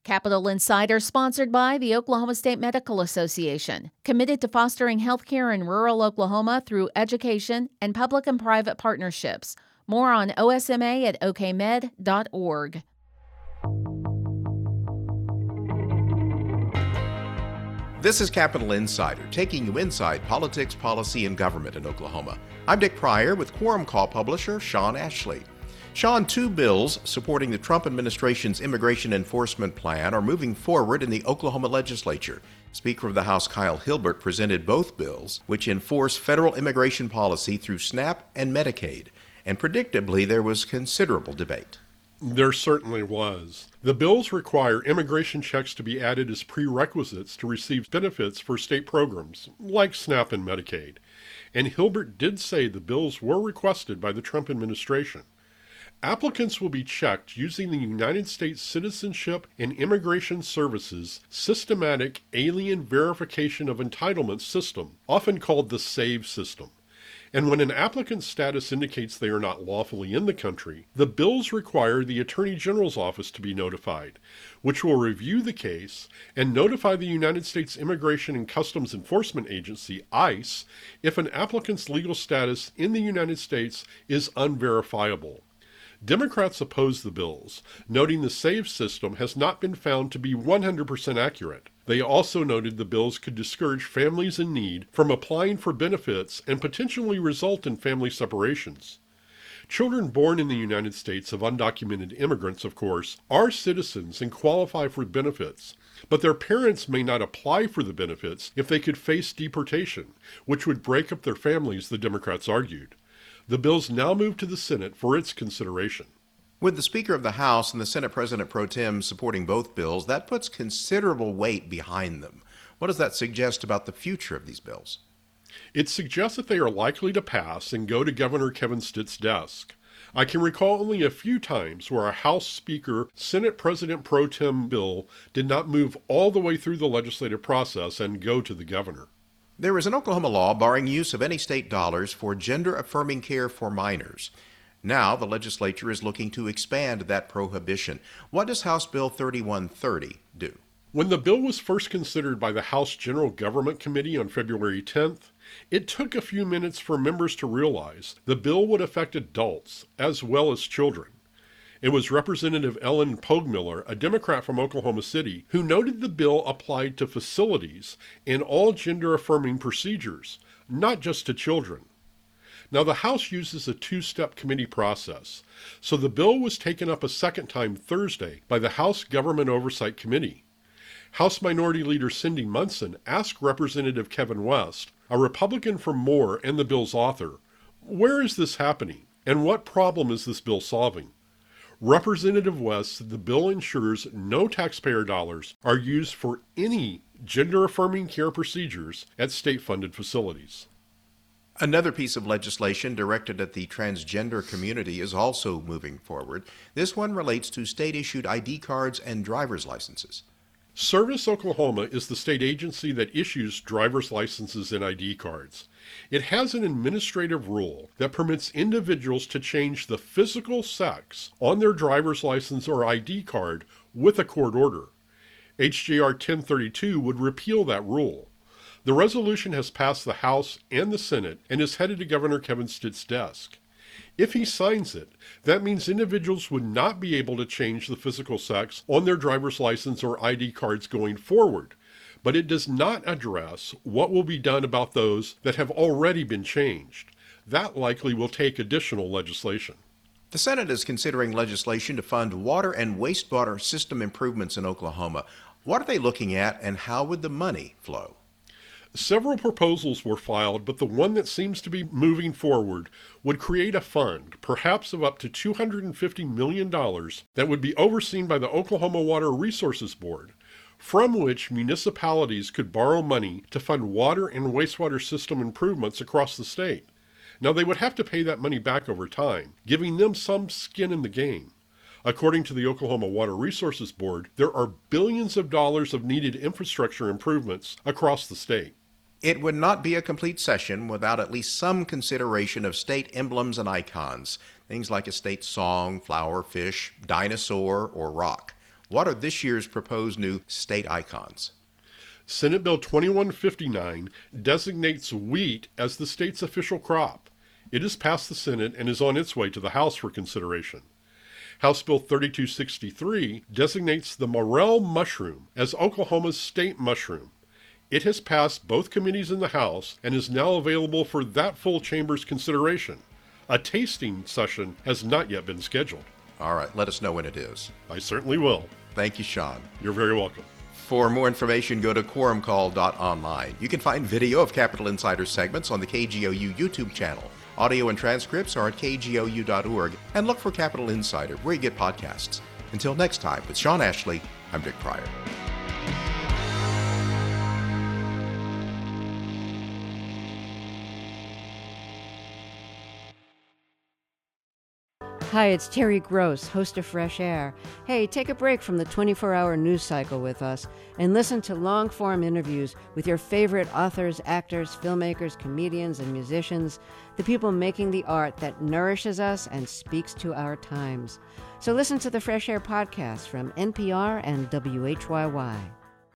Capital Insider sponsored by the Oklahoma State Medical Association, committed to fostering healthcare in rural Oklahoma through education and public and private partnerships. More on OSMA at okmed.org. This is Capital Insider, taking you inside politics, policy, and government in Oklahoma. I'm Dick Pryor with Quorum Call publisher Sean Ashley. Sean, two bills supporting the Trump administration's immigration enforcement plan are moving forward in the Oklahoma legislature. Speaker of the House Kyle Hilbert presented both bills, which enforce federal immigration policy through SNAP and Medicaid. And predictably, there was considerable debate. There certainly was. The bills require immigration checks to be added as prerequisites to receive benefits for state programs, like SNAP and Medicaid. And Hilbert did say the bills were requested by the Trump administration. Applicants will be checked using the United States Citizenship and Immigration Services Systematic Alien Verification of Entitlement System, often called the SAVE system. And when an applicant's status indicates they are not lawfully in the country, the bills require the Attorney General's office to be notified, which will review the case and notify the United States Immigration and Customs Enforcement Agency, ICE, if an applicant's legal status in the United States is unverifiable. Democrats oppose the bills, noting the SAVE system has not been found to be 100% accurate. They also noted the bills could discourage families in need from applying for benefits and potentially result in family separations. Children born in the United States of undocumented immigrants, of course, are citizens and qualify for benefits, but their parents may not apply for the benefits if they could face deportation, which would break up their families, the Democrats argued. The bills now move to the Senate for its consideration. With the Speaker of the House and the Senate President Pro Tem supporting both bills, that puts considerable weight behind them. What does that suggest about the future of these bills? It suggests that they are likely to pass and go to Governor Kevin Stitt's desk. I can recall only a few times where a House Speaker, Senate President Pro Tem bill did not move all the way through the legislative process and go to the governor. There is an Oklahoma law barring use of any state dollars for gender-affirming care for minors. Now, the legislature is looking to expand that prohibition. What does House Bill 3130 do? When the bill was first considered by the House General Government Committee on February 10th, it took a few minutes for members to realize the bill would affect adults as well as children. It was Representative Ellen Pogmiller, a Democrat from Oklahoma City, who noted the bill applied to facilities and all gender-affirming procedures, not just to children. Now, the House uses a two-step committee process, so the bill was taken up a second time Thursday by the House Government Oversight Committee. House Minority Leader Cindy Munson asked Representative Kevin West, a Republican from Moore and the bill's author, where is this happening, and what problem is this bill solving? Representative West said the bill ensures no taxpayer dollars are used for any gender-affirming care procedures at state-funded facilities. Another piece of legislation directed at the transgender community is also moving forward. This one relates to state-issued ID cards and driver's licenses. Service Oklahoma is the state agency that issues driver's licenses and ID cards. It has an administrative rule that permits individuals to change the physical sex on their driver's license or ID card with a court order. HJR 1032 would repeal that rule. The resolution has passed the House and the Senate and is headed to Governor Kevin Stitt's desk. If he signs it, that means individuals would not be able to change the physical sex on their driver's license or ID cards going forward, but it does not address what will be done about those that have already been changed. That likely will take additional legislation. The Senate is considering legislation to fund water and wastewater system improvements in Oklahoma. What are they looking at, and how would the money flow? Several proposals were filed, but the one that seems to be moving forward would create a fund, perhaps of up to $250 million, that would be overseen by the Oklahoma Water Resources Board, from which municipalities could borrow money to fund water and wastewater system improvements across the state. Now, they would have to pay that money back over time, giving them some skin in the game. According to the Oklahoma Water Resources Board, there are billions of dollars of needed infrastructure improvements across the state. It would not be a complete session without at least some consideration of state emblems and icons, things like a state song, flower, fish, dinosaur, or rock. What are this year's proposed new state icons? Senate Bill 2159 designates wheat as the state's official crop. It has passed the Senate and is on its way to the House for consideration. House Bill 3263 designates the morel mushroom as Oklahoma's state mushroom. It has passed both committees in the House and is now available for that full chamber's consideration. A tasting session has not yet been scheduled. All right, let us know when it is. I certainly will. Thank you, Sean. You're very welcome. For more information, go to quorumcall.online. You can find video of Capitol Insider segments on the KGOU YouTube channel. Audio and transcripts are at kgou.org, and look for Capitol Insider where you get podcasts. Until next time, with Sean Ashley, I'm Dick Pryor. Hi, it's Terry Gross, host of Fresh Air. Hey, take a break from the 24-hour news cycle with us and listen to long-form interviews with your favorite authors, actors, filmmakers, comedians, and musicians, the people making the art that nourishes us and speaks to our times. So listen to the Fresh Air podcast from NPR and WHYY.